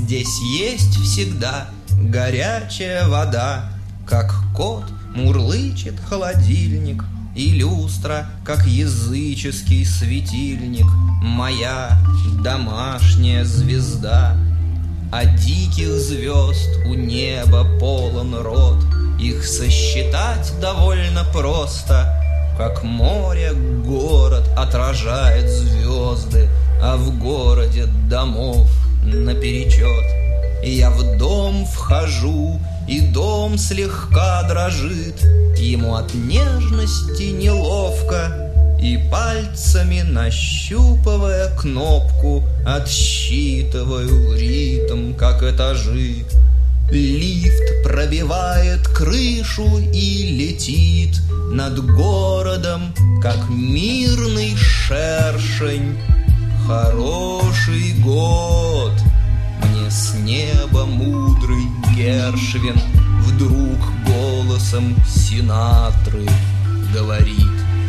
Здесь есть всегда горячая вода, как кот мурлычет холодильник, и люстра, как языческий светильник, моя домашняя звезда. А диких звезд у неба полон рот, их сосчитать довольно просто. Как море город отражает звезды, а в городе домов наперечет. И я в дом вхожу, и дом слегка дрожит, ему от нежности неловко, и пальцами, нащупывая кнопку, отсчитываю ритм, как этажи. Лифт пробивает крышу и летит над городом, как мирный шершень. Хороший год! Мне с неба мудрый Гершвин вдруг голосом Синатры говорит.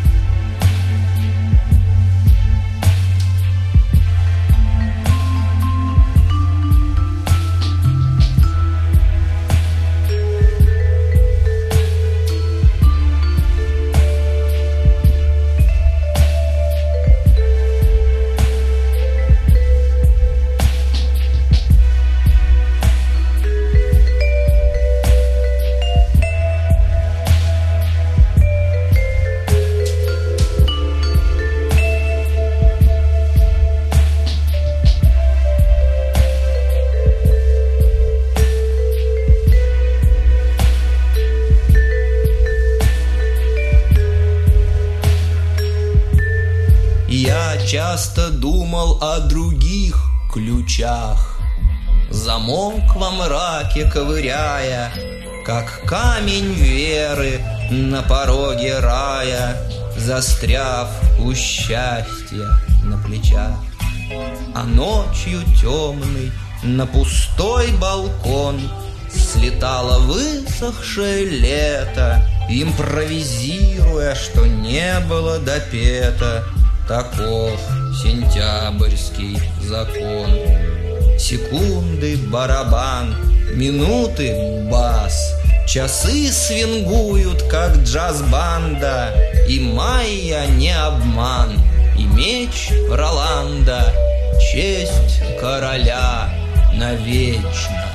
Я часто думал о других ключах, замок во мраке ковыряя, как камень веры на пороге рая, застряв у счастья на плечах. А ночью темной на пустой балкон слетало высохшее лето, импровизируя, что не было допето. Таков сентябрьский закон. Секунды барабан, минуты бас, часы свингуют, как джаз-банда, и майя не обман, и меч Роланда, честь короля навечно.